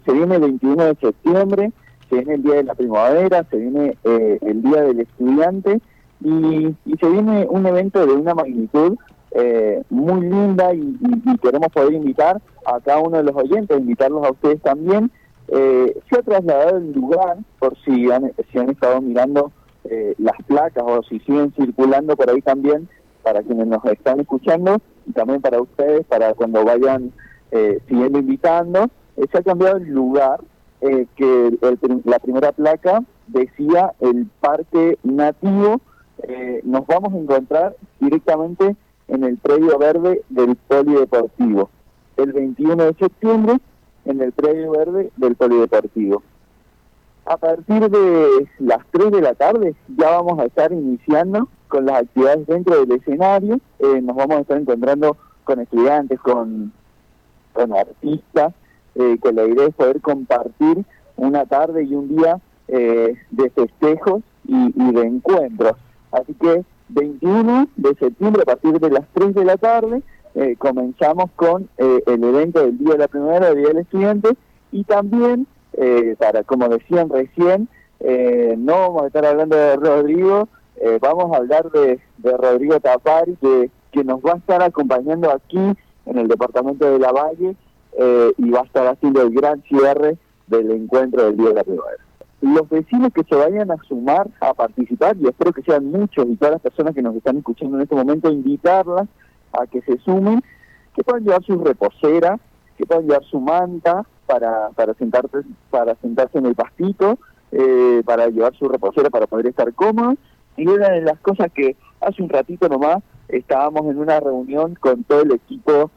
Se viene el 21 de septiembre, se viene el Día de la Primavera, se viene el Día del Estudiante y se viene un evento de una magnitud muy linda y queremos poder invitar a cada uno de los oyentes, invitarlos a ustedes también. Se ha trasladado el lugar, por si han estado mirando las placas o si siguen circulando por ahí también, para quienes nos están escuchando y también para ustedes, para cuando vayan siguiendo invitando. Se ha cambiado el lugar, que la primera placa decía el Parque Nativo. Nos vamos a encontrar directamente en el predio verde del Polideportivo, el 21 de septiembre en el predio verde del Polideportivo. A partir de las 3 de la tarde ya vamos a estar iniciando con las actividades dentro del escenario. Nos vamos a estar encontrando con estudiantes, con artistas, que la idea es poder compartir una tarde y un día de festejos y de encuentros. Así que 21 de septiembre a partir de las 3 de la tarde comenzamos con el evento del Día de la Primavera, del Día del Estudiante, y también, como decían recién, no vamos a estar hablando de Rodrigo, vamos a hablar de Rodrigo Tapari, que nos va a estar acompañando aquí en el departamento de Lavalle, y va a estar haciendo el gran cierre del encuentro del Día de la Primavera. Los vecinos que se vayan a sumar a participar, y espero que sean muchos, y todas las personas que nos están escuchando en este momento, invitarlas a que se sumen, que puedan llevar sus reposeras, que puedan llevar su manta para sentarse en el pastito, para llevar su reposera para poder estar cómodos. Y una de las cosas que hace un ratito nomás estábamos en una reunión con todo el equipo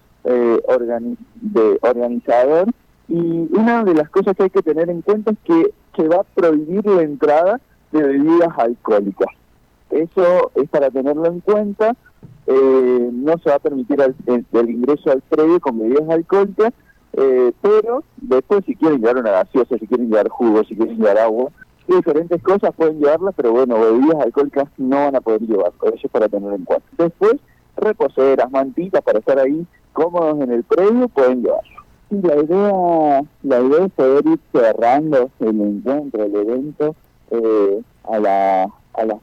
organizador, y una de las cosas que hay que tener en cuenta es que se va a prohibir la entrada de bebidas alcohólicas. Eso es para tenerlo en cuenta. No se va a permitir el ingreso al predio con bebidas alcohólicas, pero después si quieren llevar una gaseosa, si quieren llevar jugo, si quieren llevar agua, diferentes cosas pueden llevarlas, pero bueno, bebidas alcohólicas no van a poder llevar. Eso es para tenerlo en cuenta. Después, reposeras, mantitas para estar ahí cómodos en el predio, pueden llevarlo. Sí, la idea es poder ir cerrando el encuentro, el evento, a las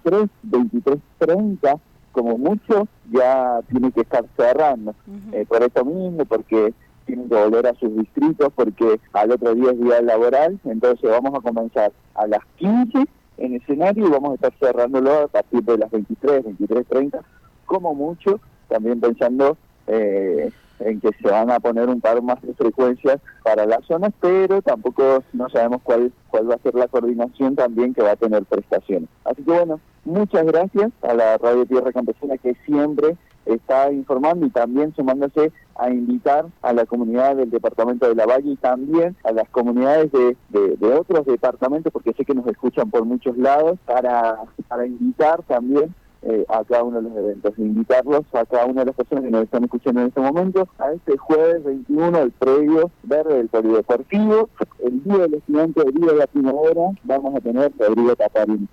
23:30, como mucho, ya tiene que estar cerrando. Por eso mismo, porque tienen que volver a sus distritos, porque al otro día es día laboral. Entonces vamos a comenzar a las 15 en escenario y vamos a estar cerrándolo a partir de las 23:30, como mucho, también pensando en que se van a poner un par más de frecuencias para las zonas, pero tampoco no sabemos cuál va a ser la coordinación también que va a tener prestaciones. Así que bueno, muchas gracias a la Radio Tierra Campesina, que siempre está informando y también sumándose a invitar a la comunidad del departamento de Lavalle y también a las comunidades de otros departamentos, porque sé que nos escuchan por muchos lados, para invitar también a cada uno de los eventos, invitarlos a cada una de las personas que nos están escuchando en este momento a este jueves 21, el predio verde del Polideportivo, el Día del Estudiante, el Día de la Primavera. Vamos a tener Rodrigo Tapari.